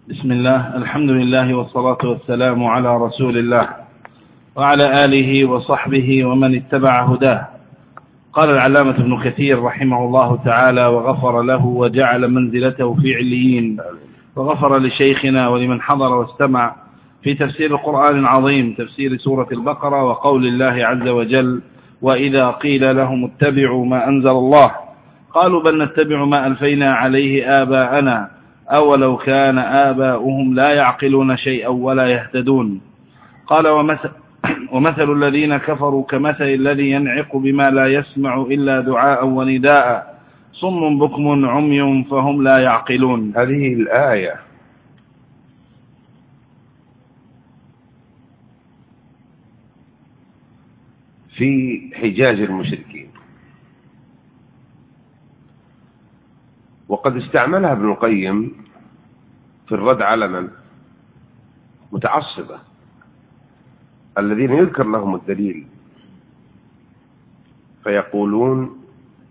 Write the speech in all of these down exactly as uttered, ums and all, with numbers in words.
بسم الله، الحمد لله والصلاة والسلام على رسول الله وعلى آله وصحبه ومن اتبع هداه. قال العلامة ابن كثير رحمه الله تعالى وغفر له وجعل منزلته في عليين، وغفر لشيخنا ولمن حضر واستمع في تفسير القرآن العظيم، تفسير سورة البقرة وقول الله عز وجل: وإذا قيل لهم اتبعوا ما أنزل الله قالوا بل نتبع ما ألفينا عليه آباءنا أولو كان آباؤهم لا يعقلون شيئا ولا يهتدون. قال: ومثل, ومثل الذين كفروا كمثل الذي ينعق بما لا يسمع إلا دعاء ونداء صم بكم عمي فهم لا يعقلون. هذه الآية في حجاج المشركين، وقد استعملها ابن القيم في الرد على من متعصبة الذين يذكر لهم الدليل فيقولون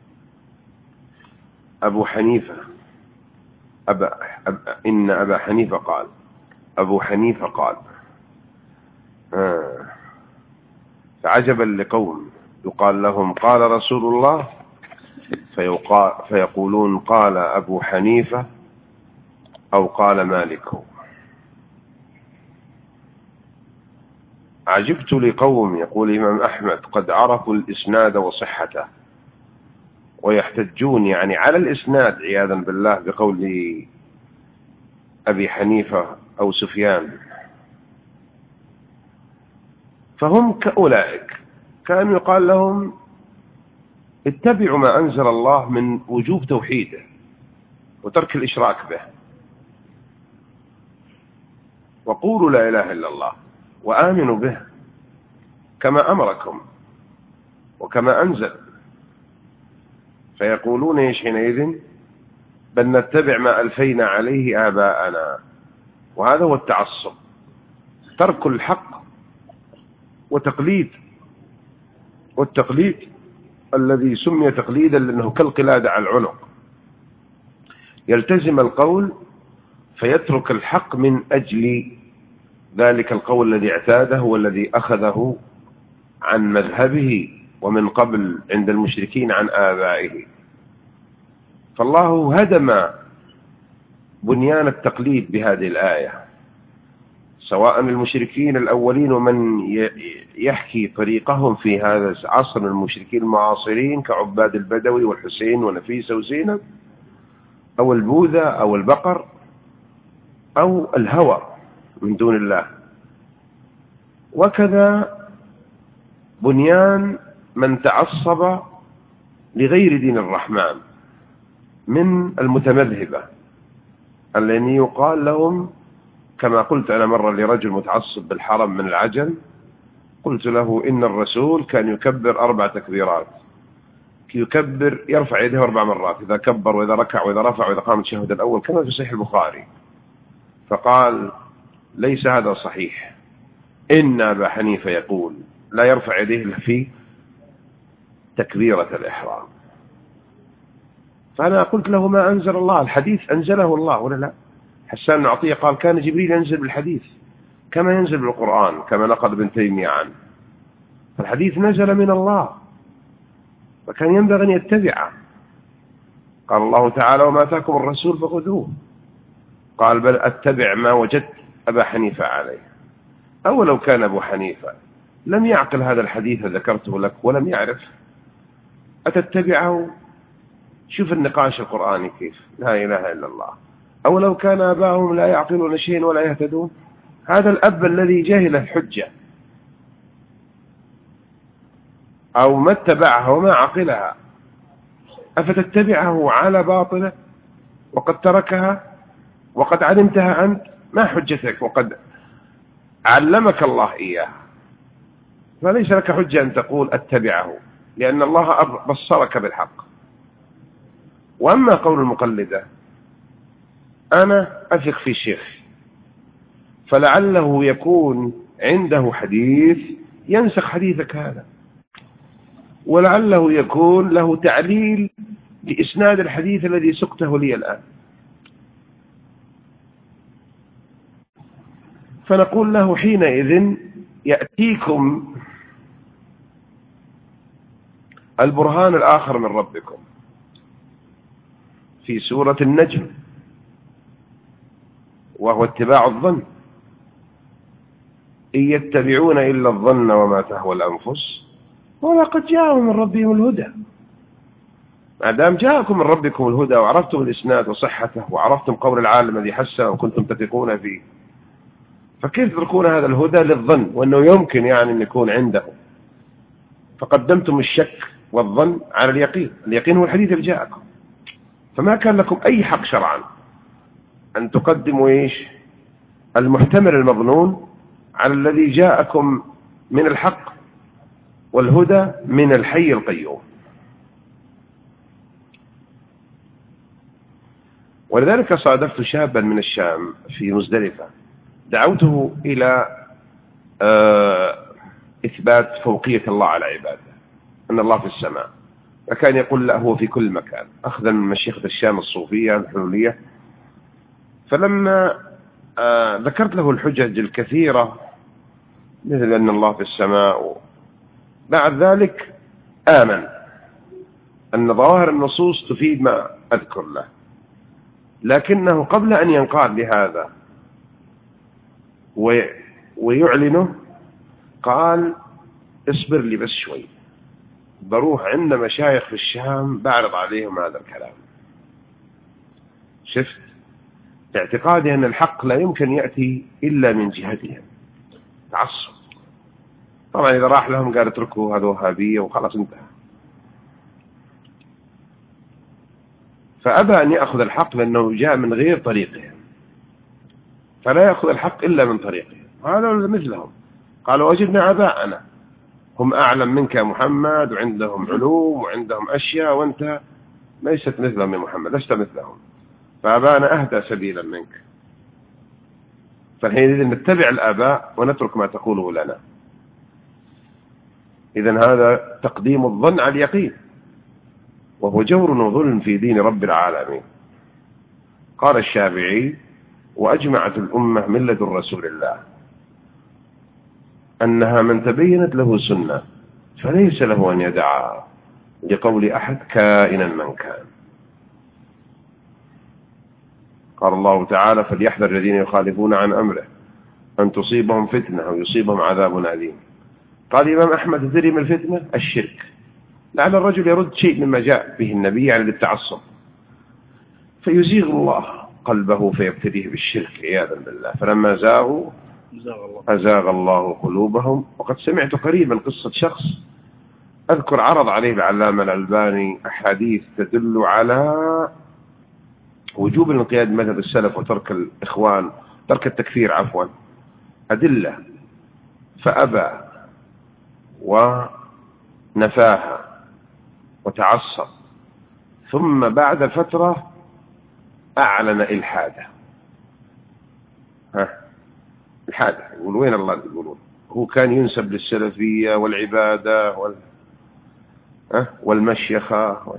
أبو حنيفة أبا أب إن أبا حنيفة قال أبو حنيفة قال آه. فعجبا لقوم يقال لهم قال رسول الله فيقولون قال أبو حنيفة أو قال مالك. عجبت لقوم، يقول الإمام أحمد، قد عرفوا الإسناد وصحته ويحتجون يعني على الإسناد عياذا بالله بقول أبي حنيفة أو سفيان، فهم كأولئك كان يقال لهم اتبعوا ما أنزل الله من وجوب توحيده وترك الإشراك به، وقولوا لا إله إلا الله وآمنوا به كما أمركم وكما أنزل. فيقولون ايش حينئذ؟ بل نتبع ما ألفينا عليه آباءنا. وهذا هو التعصب، ترك الحق وتقليد، والتقليد الذي سمي تقليدا لأنه كالقلادة على العنق، يلتزم القول فيترك الحق من أجل ذلك القول الذي اعتاده والذي أخذه عن مذهبه ومن قبل عند المشركين عن آبائه. فالله هدم بنيان التقليد بهذه الآية، سواء المشركين الأولين ومن يحكي طريقهم في هذا العصر من المشركين المعاصرين كعباد البدوي والحسين ونفيسة وزينب، أو البوذا أو البقر أو الهوى من دون الله. وكذا بنيان من تعصب لغير دين الرحمن من المتمذهبة الذين يقال لهم، كما قلت أنا مرة لرجل متعصب بالحرم من العجل، قلت له إن الرسول كان يكبر أربع تكبيرات، يكبر يرفع يده أربع مرات، إذا كبر وإذا ركع وإذا رفع وإذا قام التشهد الأول كما في صحيح البخاري. فقال ليس هذا صحيح، إن أبا حنيفة يقول لا يرفع يديه إلا في تكبيرة الإحرام. فأنا قلت له ما أنزل الله، الحديث أنزله الله ولا لا؟ حسان بن عطية قال كان جبريل ينزل بالحديث كما ينزل بالقرآن، كما نقل ابن تيمية عنه، فالحديث نزل من الله فكان ينبغي أن يتبعه. قال الله تعالى وما أتاكم الرسول فخذوه، قال بل أتبع ما وجدت أبا حنيفة عليه. أو لو كان أبو حنيفة لم يعقل هذا الحديث ذكرته لك ولم يعرف أتتبعه؟ شوف النقاش القرآني كيف، لا إله إلا الله. أو لو كان آباؤهم لا يعقلون شيئا ولا يهتدون، هذا الأب الذي جهل الحجة أو ما اتبعها وما عقلها أفتتبعه على باطله وقد تركها وقد علمتها أنت؟ ما حجتك وقد علمك الله إياها، فليس لك حجة أن تقول أتبعه، لأن الله بصرك بالحق. وأما قول المقلدة أنا أثق في الشيخ فلعله يكون عنده حديث ينسخ حديثك هذا، ولعله يكون له تعليل لإسناد الحديث الذي سقته لي الآن. فنقول له حينئذ يأتيكم البرهان الآخر من ربكم في سورة النجم، وهو اتباع الظن، إن يتبعون إلا الظن وما تهوى الأنفس ولقد جاءهم من ربهم الهدى. ما دام جاءكم من ربكم الهدى وعرفتم الإسناد وصحته وعرفتم قول العالم الذي حسن وكنتم تثقون فيه، فكيف تتركون هذا الهدى للظن وأنه يمكن يعني أن يكون عنده؟ فقدمتم الشك والظن على اليقين. اليقين هو الحديث اللي جاءكم، فما كان لكم أي حق شرعا أن تقدموا إيش المحتمل المظنون على الذي جاءكم من الحق والهدى من الحي القيوم. ولذلك صادفت شابا من الشام في مزدلفة، دعوته إلى إثبات فوقية الله على عباده، أن الله في السماء، فكان يقول له هو في كل مكان، أخذا من مشيخة الشام الصوفية الحلولية. فلما ذكرت له الحجج الكثيرة مثل أن الله في السماء، بعد ذلك آمن أن ظواهر النصوص تفيد ما أذكر له، لكنه قبل أن ينقاد لهذا ويعلنه قال اصبر لي بس شوي، بروح عند مشايخ في الشام بعرض عليهم هذا الكلام. شفت اعتقادي أن الحق لا يمكن يأتي إلا من جهتهم، تعصب. طبعا إذا راح لهم قال اتركوا هذا وهابية وخلاص انتهى. فأبى أن يأخذ الحق لأنه جاء من غير طريقهم، فلا يأخذ الحق إلا من طريقهم. هذا مثلهم قالوا وجدنا آباءنا هم أعلم منك يا محمد، وعندهم علوم وعندهم أشياء، وأنت ليست مثلهم يا محمد، لست مثلهم، فآباءنا أهدى سبيلا منك. فالحين نتبع الآباء ونترك ما تقوله لنا. إذن هذا تقديم الظن على اليقين، وهو جور وظلم في دين رب العالمين. قال الشافعي وأجمعت الأمة من لدن رسول الله أنها من تبينت له سنة فليس له أن يدعها لقول أحد كائنا من كان. قال الله تعالى فليحذر الذين يخالفون عن أمره أن تصيبهم فتنة أو يصيبهم عذاب أليم. قال الإمام أحمد تدري من الفتنة؟ الشرك. لعل الرجل يرد شيء مما جاء به النبي عن التعصب فيزيغ الله قلبه فيبتليه بالشرك عياذا بالله، فلما زاغوا أزاغ الله قلوبهم. وقد سمعت قريبا قصة شخص أذكر عرض عليه العلامة الألباني أحاديث تدل على وجوب الانقياد مذهب السلف وترك الإخوان، ترك التكفير عفوا، أدلة، فأبى ونفاها وتعصب، ثم بعد فترة أعلن إلحاده. ها الحادث يقول وين الله يقولون هو كان ينسب للسلفية والعبادة وال... أه؟ والمشيخة وال...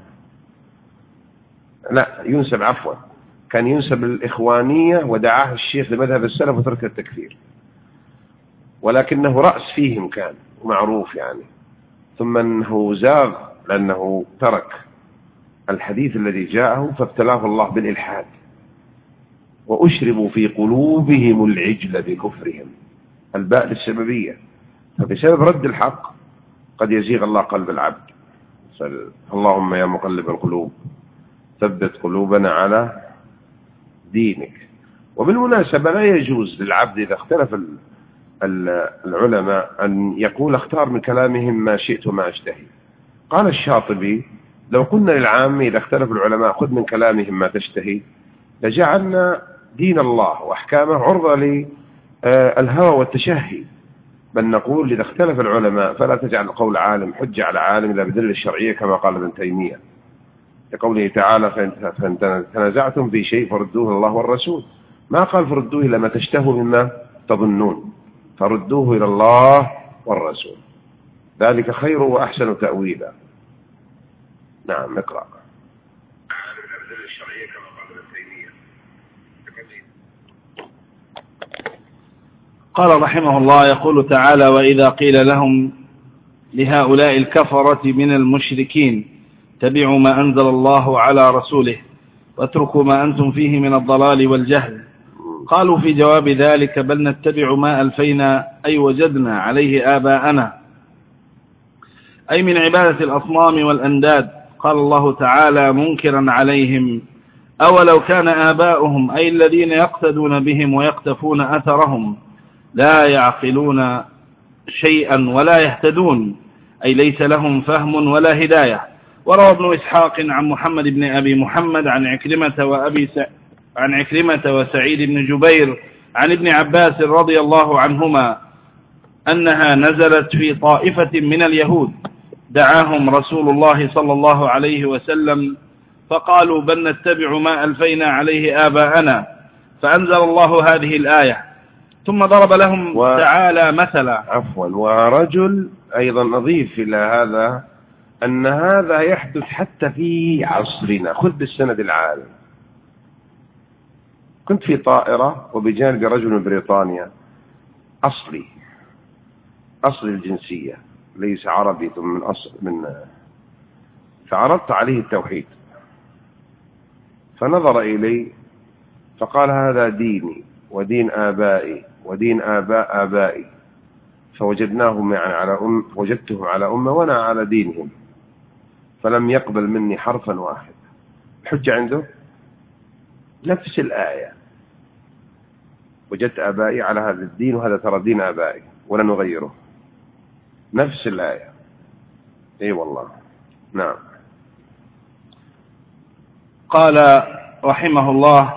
لا ينسب عفوا كان ينسب للإخوانية ودعاه الشيخ لمذهب السلف وترك التكفير، ولكنه رأس فيهم كان معروف يعني، ثم أنه زاغ لأنه ترك الحديث الذي جاءه فابتلاه الله بالإلحاد وأشربوا في قلوبهم العجل بكفرهم، الباء للسببية. فبسبب رد الحق قد يزيغ الله قلب العبد. اللهم يا مقلب القلوب ثبت قلوبنا على دينك. وبالمناسبة لا يجوز للعبد إذا اختلف العلماء أن يقول اختار من كلامهم ما شئت وما أشتهي. قال الشاطبي لو قلنا للعام إذا اختلف العلماء خذ من كلامهم ما تشتهي لجعلنا دين الله وأحكامه عرضة للهوى والتشهي، بل نقول إذا اختلف العلماء فلا تجعل قول عالم حجة على عالم إلا بدل الشرعية كما قال ابن تيمية لقوله تعالى فإن تنازعتم في شيء فردوه الله والرسول، ما قال فردوه إلى ما تشتهوا مما تظنون، فردوه إلى الله والرسول، ذلك خير وأحسن تأويلا. نعم اقرأ. قال رحمه الله: يقول تعالى: وإذا قيل لهم لهؤلاء الكفرة من المشركين اتبعوا ما أنزل الله على رسوله واتركوا ما أنتم فيه من الضلال والجهل، قالوا في جواب ذلك: بل نتبع ما ألفينا أي وجدنا عليه آباءنا، أي من عبادة الأصنام والأنداد. قال الله تعالى منكرا عليهم: أولو كان آباؤهم أي الذين يقتدون بهم ويقتفون أثرهم لا يعقلون شيئا ولا يهتدون، أي ليس لهم فهم ولا هداية. وروى ابن إسحاق عن محمد بن أبي محمد عن عكرمة وأبي س... عن عكرمة وسعيد بن جبير عن ابن عباس رضي الله عنهما أنها نزلت في طائفة من اليهود دعاهم رسول الله صلى الله عليه وسلم فقالوا: بل نتبع ما ألفينا عليه آباءنا، فأنزل الله هذه الآية، ثم ضرب لهم و... تعالى مثلا. عفوا. ورجل أيضا نضيف إلى هذا أن هذا يحدث حتى في عصرنا. خذ بالسند العالم. كنت في طائرة وبجانبي رجل من بريطانيا أصلي أصل الجنسية، ليس عربي ثم من أصل من فعرضت عليه التوحيد، فنظر إلي فقال: هذا ديني ودين آبائي ودين آباء آبائي، فوجدناهم يعني على أم وجدتهم على أمة وأنا على دينهم، فلم يقبل مني حرفا واحد. الحجة عنده نفس الآية: وجدت آبائي على هذا الدين وهذا ترى دين آبائي ولن نغيره. نفس الآية. اي والله. نعم. قال رحمه الله: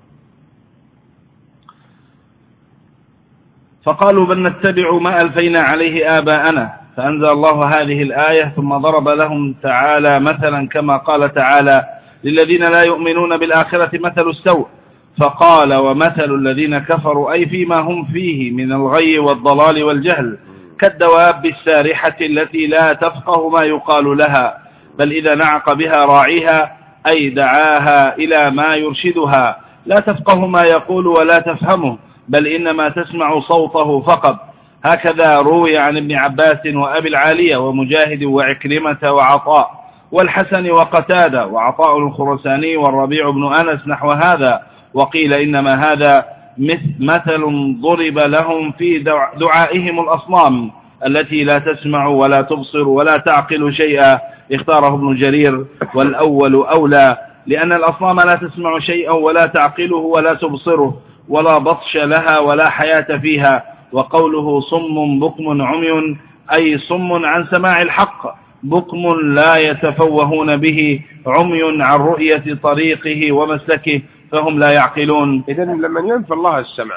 فقالوا: بل نتبع ما ألفينا عليه آباءنا، فأنزل الله هذه الآية، ثم ضرب لهم تعالى مثلا كما قال تعالى: للذين لا يؤمنون بالآخرة مثل السوء، فقال: ومثل الذين كفروا أي فيما هم فيه من الغي والضلال والجهل كالدواب السارحة التي لا تفقه ما يقال لها، بل إذا نعق بها راعيها أي دعاها إلى ما يرشدها لا تفقه ما يقول ولا تفهمه، بل إنما تسمع صوته فقط. هكذا روي عن ابن عباس وأبي العالية ومجاهد وعكرمة وعطاء والحسن وقتادة وعطاء الخرساني والربيع بن أنس نحو هذا. وقيل إنما هذا مثل ضرب لهم في دعائهم الأصنام التي لا تسمع ولا تبصر ولا تعقل شيئا، اختاره ابن جرير، والأول أولى، لأن الأصنام لا تسمع شيئا ولا تعقله ولا تبصره ولا بطش لها ولا حياة فيها. وقوله صم بكم عمي أي صم عن سماع الحق، بكم لا يتفوهون به، عمي عن رؤية طريقه ومسلكه، فهم لا يعقلون. إذن لمن ينفى الله السمع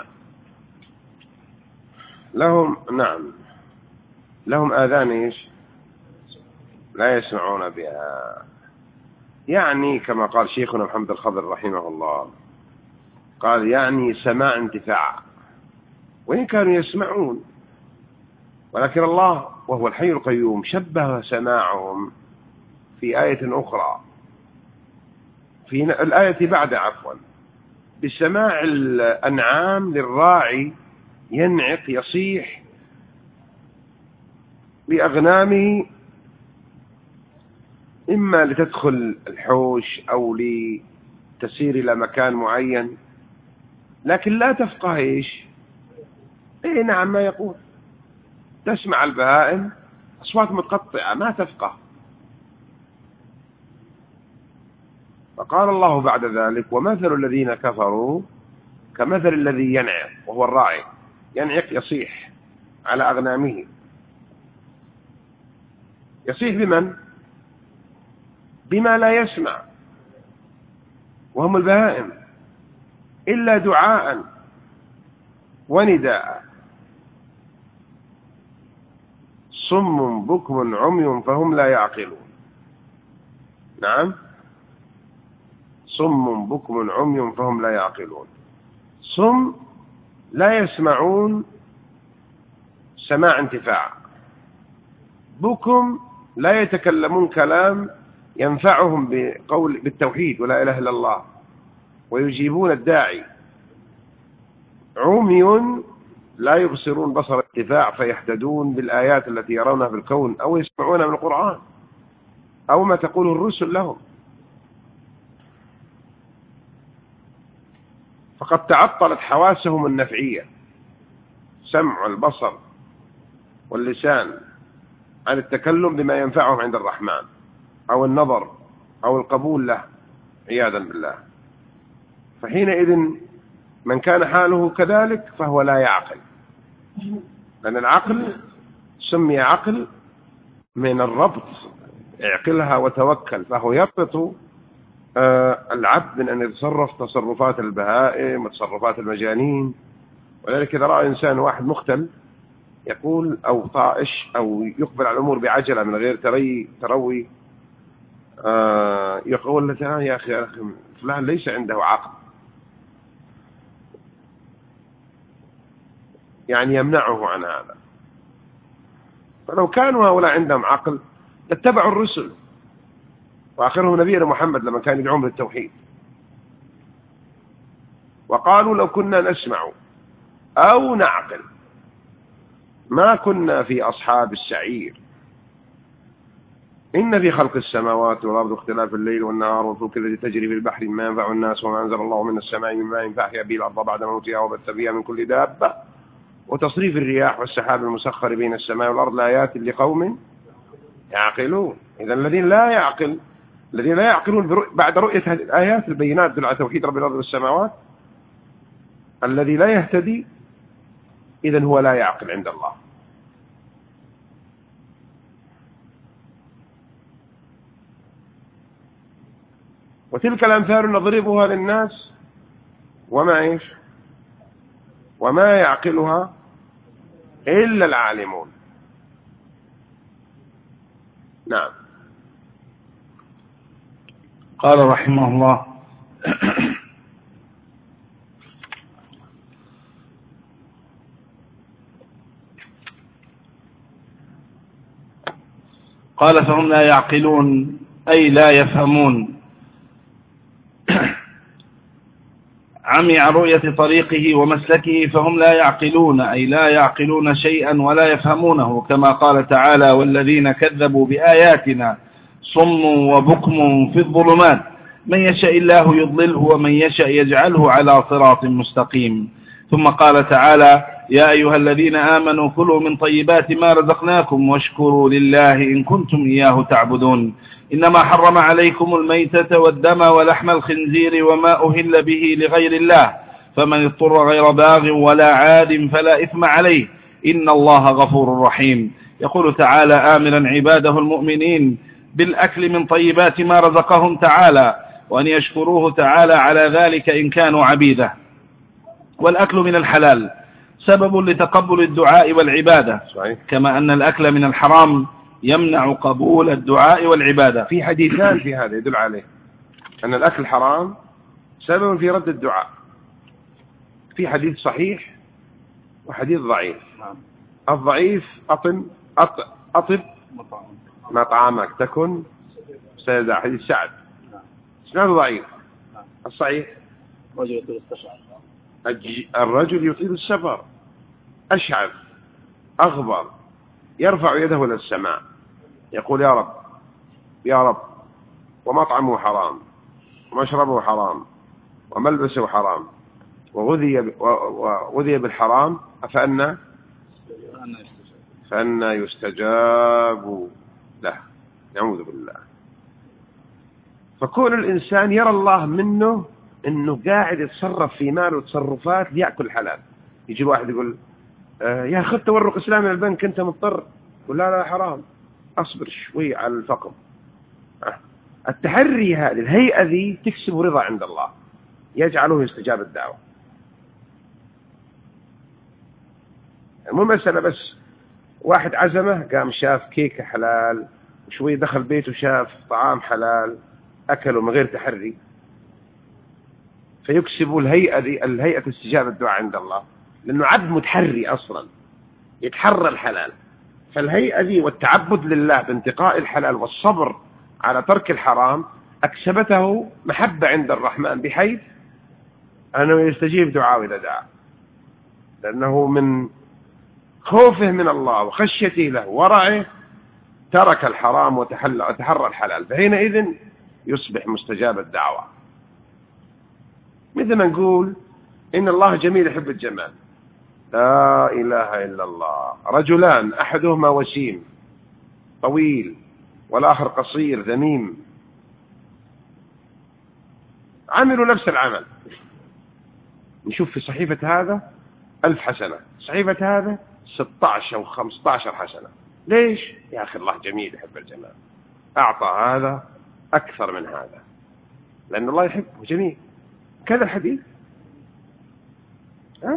لهم نعم لهم آذان إيش لا يسمعون بها، يعني كما قال شيخنا محمد الخضر رحمه الله، قال يعني سماع انتفاع، وإن كانوا يسمعون، ولكن الله وهو الحي القيوم شبه سماعهم في آية أخرى في الآية بعد عفوا بسماع الأنعام للراعي ينعق يصيح لأغنامه، إما لتدخل الحوش أو لتسير إلى مكان معين، لكن لا تفقه إيش إيه نعم ما يقول. تسمع البهائم أصوات متقطعة ما تفقه. فقال الله بعد ذلك: ومثل الذين كفروا كمثل الذي ينعق، وهو الراعي ينعق يصيح على أغنامه. يصيح بمن؟ بما لا يسمع، وهم البهائم، إلا دعاء ونداء. صم بكم عمي فهم لا يعقلون. نعم، صم بكم عمي فهم لا يعقلون. صم لا يسمعون سماع انتفاع، بكم لا يتكلمون كلام ينفعهم بقول بالتوحيد ولا إله إلا الله ويجيبون الداعي. عمي لا يبصرون بصر ارتفاع فيحتدون بالآيات التي يرونها في الكون أو يسمعونها من القرآن أو ما تقوله الرسل لهم. فقد تعطلت حواسهم النفعية، سمع والبصر واللسان، عن التكلم بما ينفعهم عند الرحمن أو النظر أو القبول له عياذا بالله. فحينئذ من كان حاله كذلك فهو لا يعقل، لأن العقل سمي عقل من الربط، اعقلها وتوكل، فهو يربط العبد من أن يتصرف تصرفات البهائم وتصرفات المجانين. ولذلك إذا رأى إنسان واحد مختل يقول أو طائش أو يقبل على الأمور بعجلة من غير تري تروي آه يقول له يا أخي يا أخي فلان ليس عنده عقل، يعني يمنعه عن هذا. فلو كانوا هؤلاء عندهم عقل اتبعوا الرسل، وآخرهم نبينا محمد لما كان يدعوهم للتوحيد، وقالوا لو كنا نسمع أو نعقل ما كنا في أصحاب السعير. إن في خلق السماوات والأرض واختلاف الليل والنهار والفلك التي تجري في البحر ما ينفع الناس وما أنزل الله من السماء من ماء فأحيا به الأرض بعد موتها وبث فيها من كل دابة وتصريف الرياح والسحاب المسخر بين السماء والأرض لآيات لقوم يعقلون. إذا الذين لا يعقل الذين لا يعقلون بعد رؤية هذه الآيات البينات تدل على توحيد رب الأرض والسماوات، الذي لا يهتدي إذن هو لا يعقل عند الله. وتلك الأمثال نضربها للناس وما إيش وما يعقلها إلا العالمون. نعم. قال رحمه الله: قال فهم لا يعقلون أي لا يفهمون، عمي عن رؤية طريقه ومسلكه فهم لا يعقلون أي لا يعقلون شيئا ولا يفهمونه، كما قال تعالى: والذين كذبوا بآياتنا صم وبكم في الظلمات من يشاء الله يضلله ومن يشاء يجعله على صراط مستقيم. ثم قال تعالى: يا أيها الذين آمنوا كلوا من طيبات ما رزقناكم واشكروا لله إن كنتم إياه تعبدون. إنما حرم عليكم الميتة والدم ولحم الخنزير وما أهل به لغير الله، فمن اضطر غير باغ ولا عاد فلا إثم عليه إن الله غفور رحيم. يقول تعالى آمرا عباده المؤمنين بالأكل من طيبات ما رزقهم تعالى، وأن يشكروه تعالى على ذلك إن كانوا عبيده. والأكل من الحلال سبب لتقبل الدعاء والعبادة، كما أن الأكل من الحرام يمنع قبول الدعاء والعبادة. في حديثان في هذا يدل عليه أن الأكل حرام سبب في رد الدعاء. في حديث صحيح وحديث ضعيف. الضعيف أطم أط أطب مطعمك تكن سيدع، حديث سعد. اسمه ضعيف. الصحيح الرجل يطيل السفر أشعث أغبر يرفع يده إلى السماء يقول: يا رب يا رب، ومطعمه حرام ومشربه حرام وملبسه حرام وغذي وغذي بالحرام، فأنا فأنا يستجاب له. نعوذ بالله. فكون الإنسان يرى الله منه إنه قاعد يتصرف في ماله تصرفات ليأكل حلال. يجي واحد يقول: آه يا أخي تورق إسلامي البنك أنت مضطر، يقول: لا لا حرام، أصبر شوي على الفقر. آه. التحري هذه الهيئة ذي تكسب رضا عند الله، يجعله يستجاب الدعوة. مو مسألة بس واحد عزمه قام شاف كيكة حلال وشوي دخل بيته شاف طعام حلال أكله من غير تحري، فيكسب الهيئة ذي الهيئة استجابة الدعاء عند الله، لأنه عبد متحري أصلا يتحرى الحلال. فالهيئة ذي والتعبد لله بانتقاء الحلال والصبر على ترك الحرام أكسبته محبة عند الرحمن، بحيث أنه يستجيب دعاء إذا دعا. لأنه من خوفه من الله وخشيته له ورعه ترك الحرام وتحرى الحلال، فحينئذ يصبح مستجاب الدعوة. مثل ما نقول إن الله جميل يحب الجمال، لا إله إلا الله، رجلان أحدهما وسيم طويل والآخر قصير ذميم، عملوا نفس العمل، نشوف في صحيفة هذا ألف حسنة، صحيفة هذا ستة عشر أو خمسة عشر حسنة. ليش؟ يا أخي الله جميل يحب الجمال، أعطى هذا أكثر من هذا لأن الله يحبه جميل. كذا الحديث، ها؟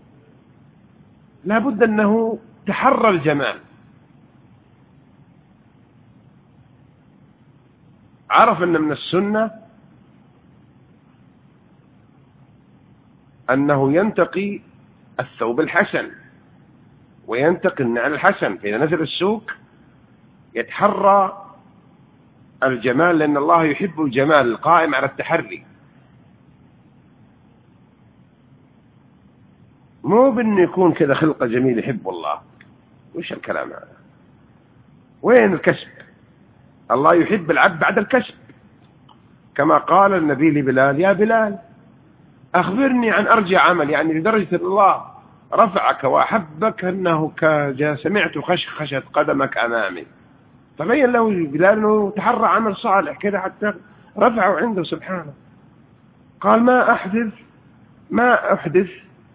لابد أنه تحرى الجمال، عرف أن من السنة أنه ينتقي الثوب الحسن وينتقي النعل الحسن، فإذا نزل السوق يتحرى الجمال لأن الله يحب الجمال القائم على التحري، مو بأنه يكون كذا خلقة جميل يحب الله. وش الكلام هذا؟ وين الكسب؟ الله يحب العبد بعد الكسب، كما قال النبي لبلال: يا بلال أخبرني عن أرجى عمل، يعني لدرجة الله رفعك وأحبك أنه سمعت خشخشة قدمك أمامي، فبين له بلال أنه تحرى عمل صالح كذا حتى رفعه عنده سبحانه. قال: ما أحدث ما أحدث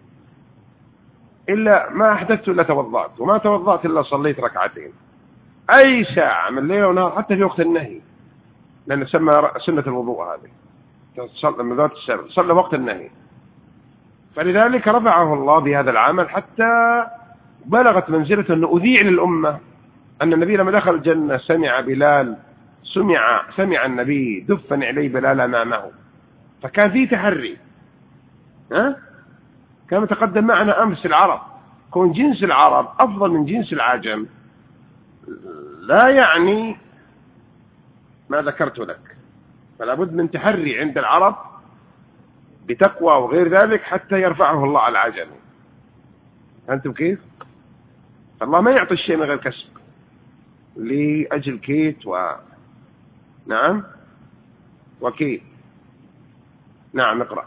إلا ما أحدثت إلا توضأت، وما توضأت إلا صليت ركعتين، أي ساعة من الليل ونهار حتى في وقت النهي، لأن سمى سنة الوضوء هذه من ذات السبب، صلى وقت النهي، فلذلك رفعه الله بهذا العمل حتى بلغت منزلة أنه أذيع للأمة أن النبي لما دخل الجنة سمع بلال سمع سمع النبي دفا إليه بلال أمامه، فكان فيه تحري. ها؟ كما تقدم معنا أمس العرب، كون جنس العرب أفضل من جنس العجم لا يعني ما ذكرت لك، فلا بد من تحري عند العرب بتقوى وغير ذلك حتى يرفعه الله على العجم. أنتم كيف؟ الله ما يعطي الشيء من غير كسب لأجل كيت و نعم وكيت. نعم اقرأ.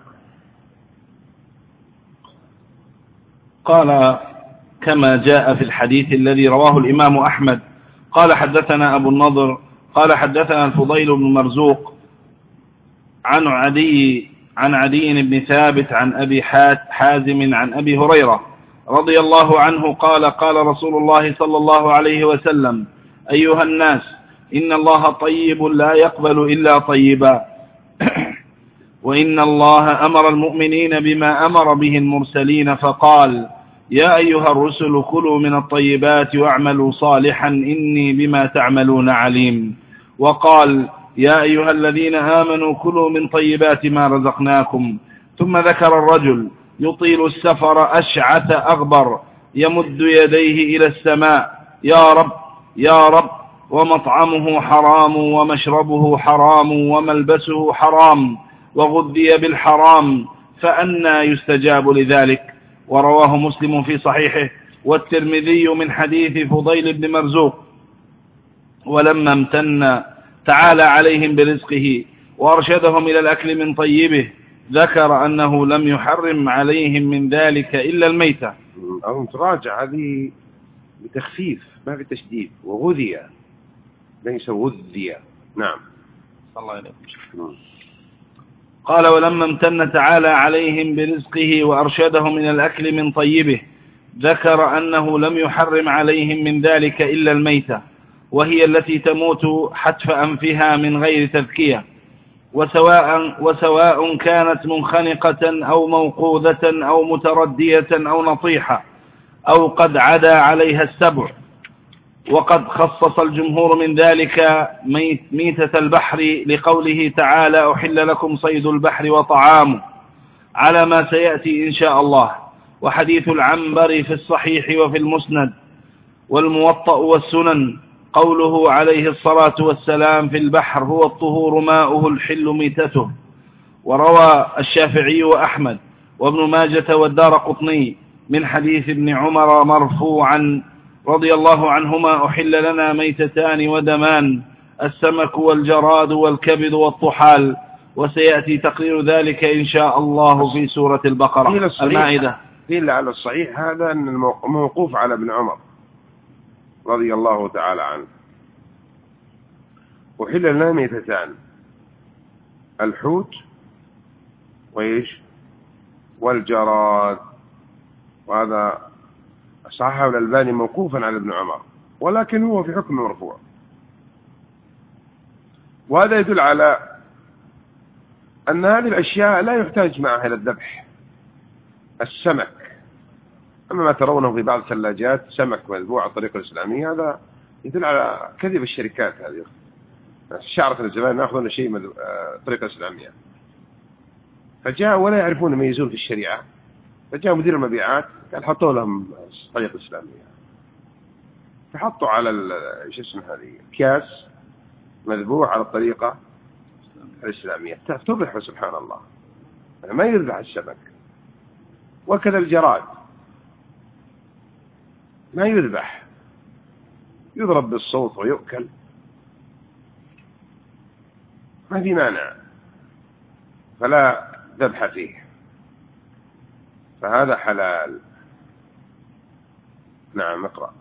قال: كما جاء في الحديث الذي رواه الإمام أحمد قال: حدثنا أبو النضر قال: حدثنا الفضيل بن مرزوق عن عدي عن عدي بن ثابت عن أبي حازم عن أبي هريرة رضي الله عنه قال: قال رسول الله صلى الله عليه وسلم: أيها الناس، إن الله طيب لا يقبل إلا طيبا، وإن الله أمر المؤمنين بما أمر به المرسلين فقال: يا أيها الرسل كلوا من الطيبات واعملوا صالحا إني بما تعملون عليم. وقال: يا أيها الذين آمنوا كلوا من طيبات ما رزقناكم. ثم ذكر الرجل يطيل السفر أشعث أغبر يمد يديه إلى السماء: يا رب يا رب، ومطعمه حرام ومشربه حرام وملبسه حرام وغذي بالحرام، فأنى يستجاب لذلك. ورواه مسلم في صحيحه والترمذي من حديث فضيل بن مرزوق: ولما امتن تعالى عليهم برزقه وأرشدهم إلى الأكل من طيبه ذكر أنه لم يحرم عليهم من ذلك إلا الميتة. أو تراجع هذه بتخفيف ما في تشديد، وغذي ليس غذي. نعم الله يليك. قال: ولما امتن تعالى عليهم برزقه وأرشدهم من الأكل من طيبه ذكر أنه لم يحرم عليهم من ذلك إلا الميتة، وهي التي تموت حتف أنفها من غير تذكية، وسواء, وسواء كانت منخنقة أو موقوذة أو متردية أو نطيحة أو قد عدا عليها السبع. وقد خصص الجمهور من ذلك ميتة البحر لقوله تعالى: أحل لكم صيد البحر وطعامه، على ما سيأتي إن شاء الله. وحديث العنبر في الصحيح وفي المسند والموطأ والسنن قوله عليه الصلاة والسلام: في البحر هو الطهور ماؤه الحل ميتته. وروى الشافعي وأحمد وابن ماجة والدار قطني من حديث ابن عمر مرفوعا رضي الله عنهما: أحل لنا ميتتان ودمان، السمك والجراد والكبد والطحال، وسيأتي تقرير ذلك إن شاء الله في سورة البقرة المائدة. قيل على الصحيح هذا أن الموقوف على ابن عمر رضي الله تعالى عنه. أحل لنا ميتتان، الحوت وإيش والجراد، وهذا صححه الألباني موقوفا على ابن عمر، ولكن هو في حكم مرفوع. وهذا يدل على أن هذه الأشياء لا يحتاج معها إلى الذبح. السمك، أما ما ترونه في بعض الثلاجات سمك مذبوح على الطريقة الإسلامية، هذا يدل على كذب الشركات. هذه شعرت الزمان نأخذون شيء من الطريقة الإسلامية، فجاء ولا يعرفون يميزون في الشريعة، فجاء مدير المبيعات قال حطوا لهم الطريقة الإسلامية، فحطوا على ايش اسمه هذه أكياس مذبوح على الطريقة الإسلامية، تذبح سبحان الله، ما يذبح السمك. وكذا الجراد ما يذبح، يضرب بالصوت ويؤكل، ما في مانع، فلا ذبح فيه، فهذا حلال. نعم اقرأ.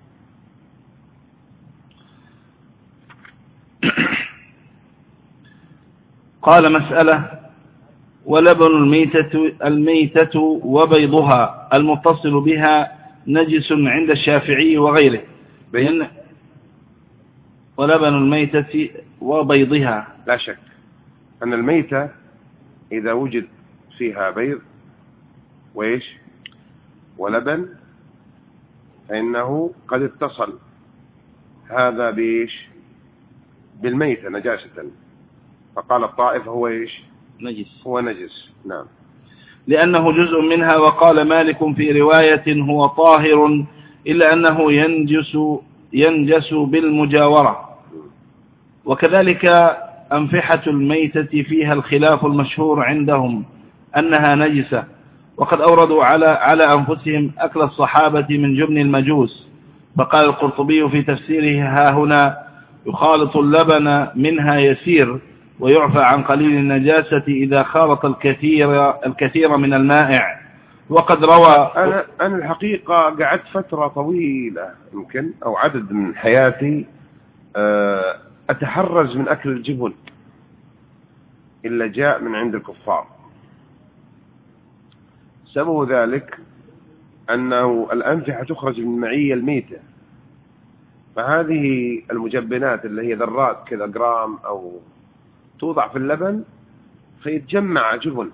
قال: مسألة: ولبن الميتة, الميتة وبيضها المتصل بها نجس عند الشافعي وغيره، بين ولبن الميتة وبيضها. لا شك أن الميتة إذا وجد فيها بيض وإيش ولبن فإنه قد اتصل هذا بإيش بالميتة نجاسة، فقال الطائف هو إيش نجس، هو نجس. نعم، لأنه جزء منها. وقال مالك في رواية: هو طاهر إلا أنه ينجس ينجس بالمجاورة. وكذلك أنفحة الميتة فيها الخلاف المشهور عندهم أنها نجسة، وقد أوردوا على على أنفسهم أكل الصحابة من جبن المجوس. فقال القرطبي في تفسيره: ها هنا يخالط اللبن منها يسير، ويعفى عن قليل النجاسة إذا خالط الكثير الكثير من المائع. وقد روى أنا أنا الحقيقة قعدت فترة طويلة يمكن أو عدد من حياتي أتحرز من أكل الجبن إلا جاء من عند الكفار. سبب ذلك أنه الأنفحة تخرج من المعية الميتة، فهذه المجبنات اللي هي ذرات كذا جرام أو توضع في اللبن فيتجمع جبن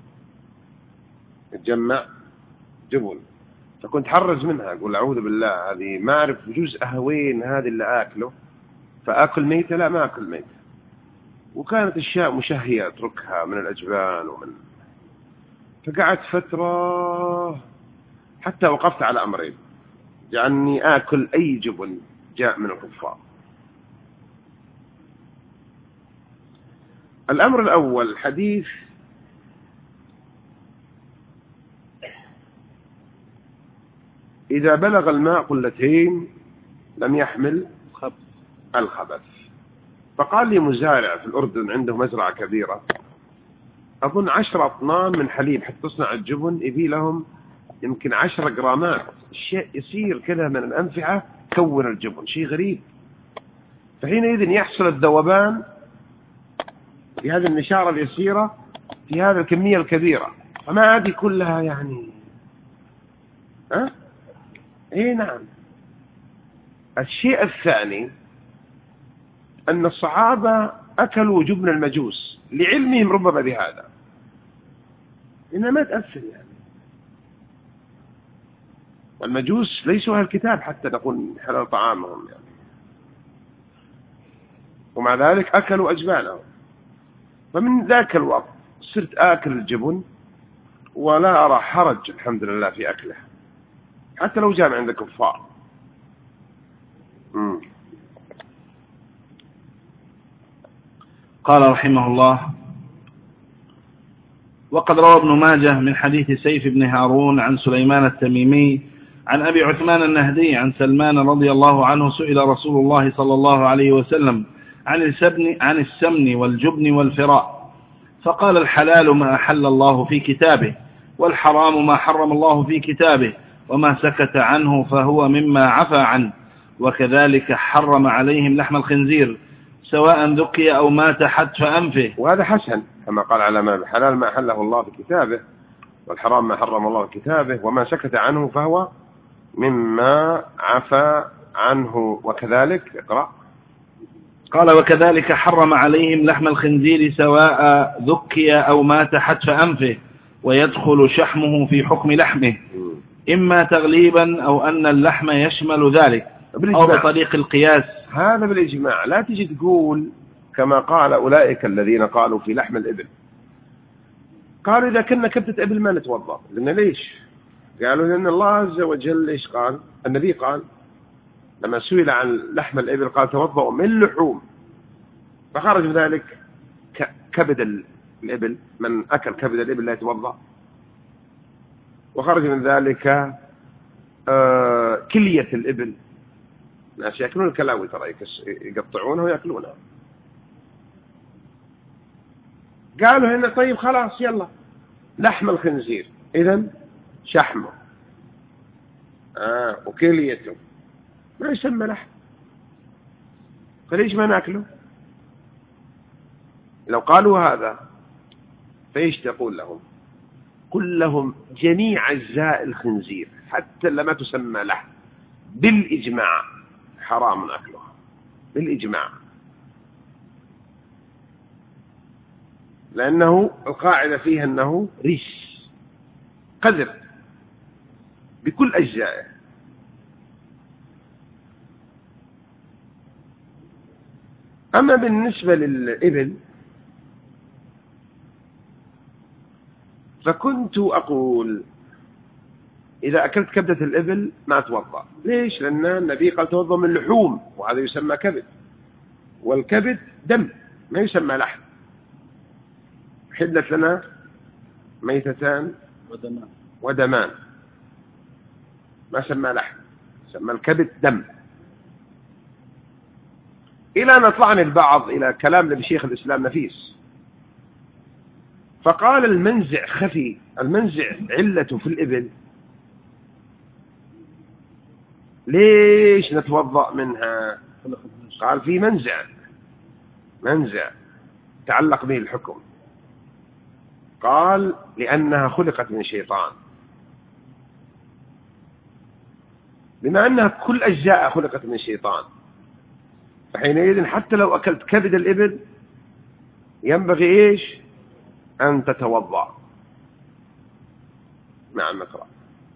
يتجمع جبن فكنت حرز منها، أقول أعوذ بالله، هذه ما أعرف جزءها وين، هذه اللي أكله فأكل ميتة؟ لا، ما أكل ميتة. وكانت أشياء مشهية أتركها من الأجبان ومن، فقعدت فترة حتى وقفت على أمرين جعلني آكل أي جبن جاء من الكفار. الأمر الأول حديث إذا بلغ الماء قلتين لم يحمل الخبث. فقال لي مزارع في الأردن عنده مزرعة كبيرة أظن عشرة أطنان من حليب حتى تصنع الجبن، يبي لهم يمكن عشرة جرامات، شيء يصير كذا من الأنفعة كون الجبن، شيء غريب. فحينئذ يحصل الذوبان في هذه النشارة اليسيرة في هذه الكمية الكبيرة، فما هذه كلها يعني ها؟ ايه نعم. الشيء الثاني أن الصحابة أكلوا جبن المجوس لعلمهم ربما بهذا، إنها ما تأثر يعني. والمجوس ليسوا أهل الكتاب حتى نقول حلال طعامهم يعني، ومع ذلك أكلوا أجبانهم. فمن ذاك الوقت صرت آكل الجبن ولا أرى حرج الحمد لله في أكله حتى لو جاء عند كفار. مم. قال رحمه الله: وقد روى ابن ماجه من حديث سيف بن هارون عن سليمان التميمي عن أبي عثمان النهدي عن سلمان رضي الله عنه سئل رسول الله صلى الله عليه وسلم عن السمن, عن السمن والجبن والفراء فقال الحلال ما أحل الله في كتابه والحرام ما حرم الله في كتابه وما سكت عنه فهو مما عفى عنه وكذلك حرم عليهم لحم الخنزير سواء ذكي أو مات حتف أنفه. وهذا حسن كما قال علماء الحلال ما أحله الله في كتابه والحرام ما حرم الله في كتابه وما سكت عنه فهو مما عفى عنه. وكذلك اقرأ. قال وكذلك حرم عليهم لحم الخنزير سواء ذكي أو مات حتف أنفه ويدخل شحمه في حكم لحمه إما تغليبا أو أن اللحم يشمل ذلك أو بطريق القياس. هذا بالإجماع. لا تجي تقول كما قال أولئك الذين قالوا في لحم الإبل قالوا إذا كنا كبتة إبل ما نتوضأ. لأن ليش؟ قالوا لأن الله عز وجل إيش قال؟ النبي قال لما سئل عن لحم الإبل قال توضأوا من لحوم فخرج من ذلك كبد الإبل من أكل كبد الإبل لا يتوضأ وخرج من ذلك آه كلية الإبل الناس يأكلون الكلاوي ترى يقطعونها ويأكلونها. قالوا هنا طيب خلاص يلا لحم الخنزير إذن شحمه آه وكليته ما يسمى لحم فليش ما نأكله؟ لو قالوا هذا فإيش تقول لهم؟ قل لهم جميع أجزاء الخنزير حتى لما تسمى لحم بالإجماع حرام أكلها بالإجماع لأنه القاعدة فيها أنه ريش قذر بكل أجزائه. أما بالنسبة للإبل فكنت أقول إذا أكلت كبدة الإبل ما أتوضأ. ليش؟ لأن النبي قال توضأ من لحوم وهذا يسمى كبد والكبد دم ما يسمى لحم. حدث لنا ميتتان ودمان ودمان ما سمى لحم سمى الكبد دم. إلى أن أطلعني البعض إلى كلام لشيخ الإسلام نفيس فقال المنزع خفي. المنزع علته في الإبل ليش نتوضأ منها؟ قال في منزع منزع تعلق به الحكم. قال لأنها خلقت من شيطان بما أنها كل أجزاء خلقت من شيطان فحينئذ حتى لو أكلت كبد الإبل ينبغي إيش أن تتوضأ. نعم نقرأ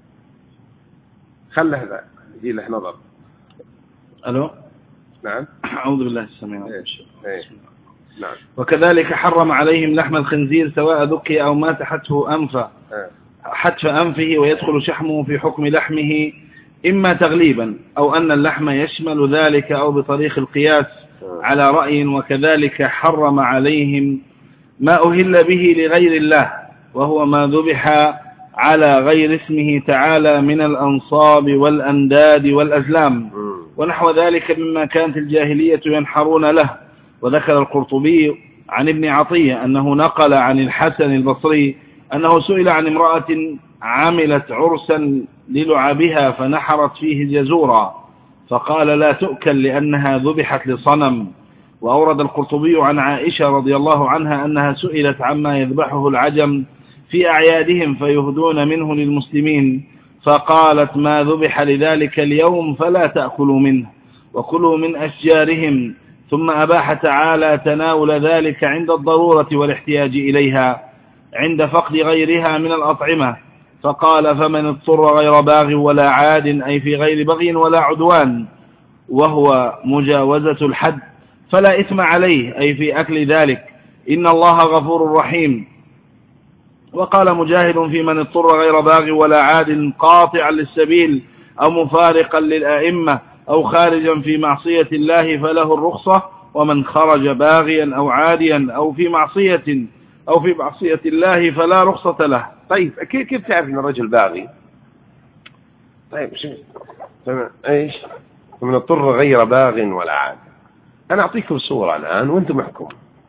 خله هذا يجي له نظر. ألو نعم أعوذ بالله السميع العليم. إيه. نعم. وكذلك حرم عليهم لحم الخنزير سواء ذكي أو مات حتف أنفه حتف أنفه ويدخل شحمه في حكم لحمه إما تغليبا أو أن اللحم يشمل ذلك أو بطريق القياس على رأي. وكذلك حرم عليهم ما أهل به لغير الله وهو ما ذبح على غير اسمه تعالى من الأنصاب والأنداد والأزلام ونحو ذلك مما كانت الجاهلية ينحرون له. وذكر القرطبي عن ابن عطية أنه نقل عن الحسن البصري أنه سئل عن امرأة عملت عرسا للعبها فنحرت فيه الجزورا فقال لا تؤكل لأنها ذبحت لصنم. وأورد القرطبي عن عائشة رضي الله عنها أنها سئلت عما يذبحه العجم في أعيادهم فيهدون منه للمسلمين فقالت ما ذبح لذلك اليوم فلا تأكلوا منه وكلوا من أشجارهم. ثم أباح تعالى تناول ذلك عند الضرورة والاحتياج إليها عند فقد غيرها من الأطعمة فقال فمن اضطر غير باغ ولا عاد أي في غير بغي ولا عدوان وهو مجاوزة الحد فلا إثم عليه أي في أكل ذلك إن الله غفور رحيم. وقال مجاهد في من اضطر غير باغ ولا عاد قاطعا للسبيل أو مفارقا للأئمة أو خارجا في معصية الله فله الرخصة ومن خرج باغيا أو عاديا أو في معصية أو في معصية الله فلا رخصة له. طيب كيف كيف تعرف أن الرجل باغي؟ طيب شو ايش؟ فمن اضطر غير باغ ولا عاد. أنا أعطيكم صورة الآن وأنتم احكموا.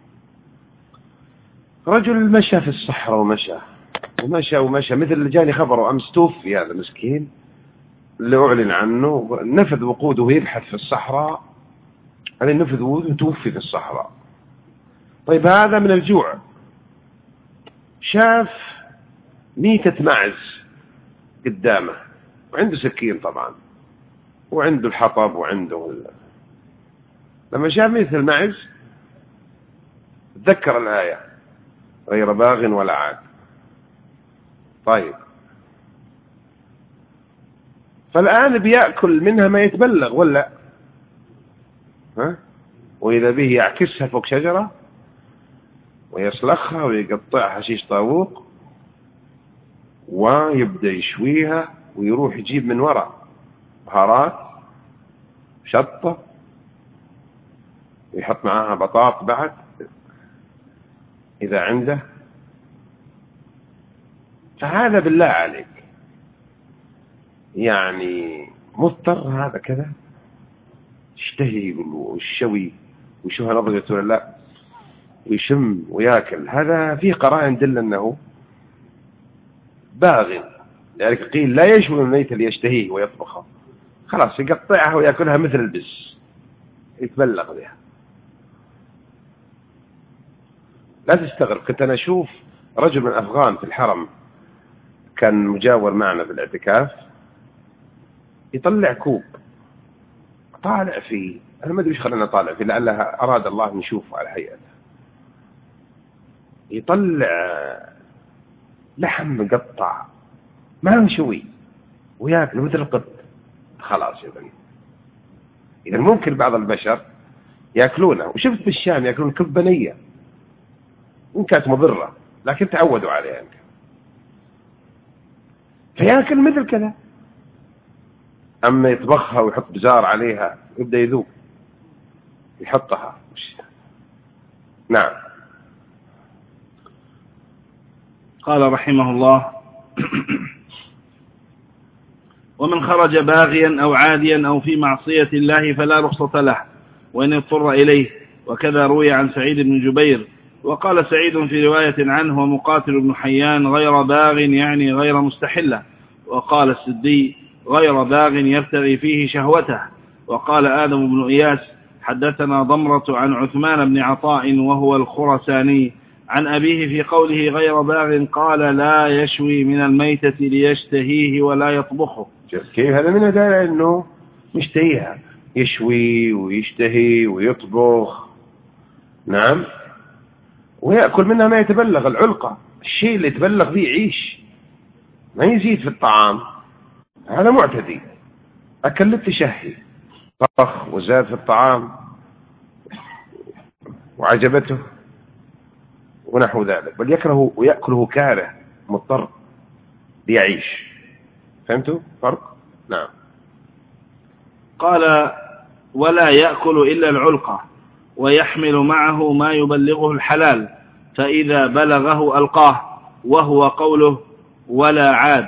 رجل مشى في الصحراء ومشى ومشى ومشى، مثل اللي جاني خبره أمس توفي هذا المسكين اللي أعلن عنه، نفذ وقوده ويبحث في الصحراء، يعني نفذ وقوده وتوفي في الصحراء. طيب هذا من الجوع شاف ميتة معز قدامه وعنده سكين طبعا وعنده الحطب وعنده ال... لما شاف ميتة المعز تذكر الآية غير باغ ولا عاد. طيب فالآن بيأكل منها ما يتبلغ ولا ها؟ وإذا به يعكسها فوق شجرة ويسلخها ويقطعها شيش طاووق ويبدأ يشويها ويروح يجيب من وراء بهارات شطة ويحط معاها بطاط بعد إذا عنده. فهذا بالله عليك يعني مضطر هذا كذا يشتهي والشوي ويشوفها نضجت ولا لا ويشم وياكل، هذا فيه قرائن دل أنه باغ. يعني قيل لا يشوي الميت اللي يشتهيه ويطبخه، خلاص يقطعها ويأكلها مثل البس يتبلغ بها. لا تستغرب، كنت أنا أشوف رجل من أفغان في الحرم كان مجاور معنا في الاعتكاف يطلع كوب طالع فيه، أنا ما أدري إيش خلنا طالع فيه، لعلها أراد الله أن نشوفه على هيئته. يطلع لحم مقطع ما مشوي وياكل مثل القط. خلاص يا بني، إذا ممكن بعض البشر يأكلونه، وشفت في الشام يأكلون كبة نية إن كانت مضرة لكن تعودوا عليها يمكن، فيأكل مثل كذا. أما يطبخها ويحط بزار عليها يبدأ يذوب يحطها. نعم. قال رحمه الله: ومن خرج باغيا أو عاديا أو في معصية الله فلا رخصة له وإن اضطر إليه. وكذا روي عن سعيد بن جبير. وقال سعيد في رواية عنه ومقاتل بن حيان غير باغ يعني غير مستحلة. وقال السدي غير باغ يبتغي فيه شهوته. وقال آدم بن إياس حدثنا ضمرة عن عثمان بن عطاء وهو الخرساني عن أبيه في قوله غير باغ قال لا يشوي من الميتة ليشتهيه ولا يطبخه. كيف هذا؟ من دال أنه مشتهيها، يشوي ويشتهي ويطبخ. نعم. ويأكل منها ما يتبلغ، العلقة الشيء اللي يتبلغ فيه يعيش ما يزيد في الطعام، هذا معتدي. أكل للتشهي طبخ وزاد في الطعام وعجبته ونحو ذلك، بل يكره ويأكله كاره مضطر ليعيش. فهمتوا فرق؟ نعم. قال ولا يأكل إلا العلقة ويحمل معه ما يبلغه الحلال فإذا بلغه ألقاه، وهو قوله ولا عاد.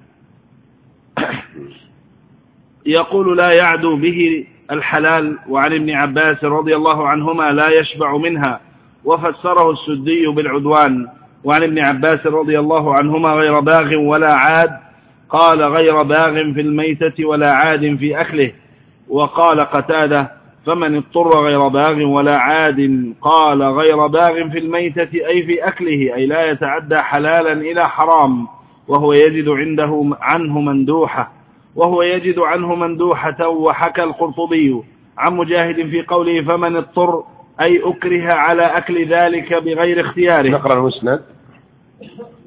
يقول لا يعدو به الحلال. وعن ابن عباس رضي الله عنهما لا يشبع منها، وفسره السدي بالعدوان. وعن ابن عباس رضي الله عنهما غير باغ ولا عاد قال غير باغ في الميتة ولا عاد في أكله. وقال قتادة فمن اضطر غير باغ ولا عاد قال غير باغ في الميتة أي في أكله، أي لا يتعدى حلالا إلى حرام، وهو يجد عنده عنه مندوحة وهو يجد عنه مندوحة. وحكى القرطبي عن مجاهد في قوله فمن اضطر أي أكره على أكل ذلك بغير اختياره. نقرأ المسند.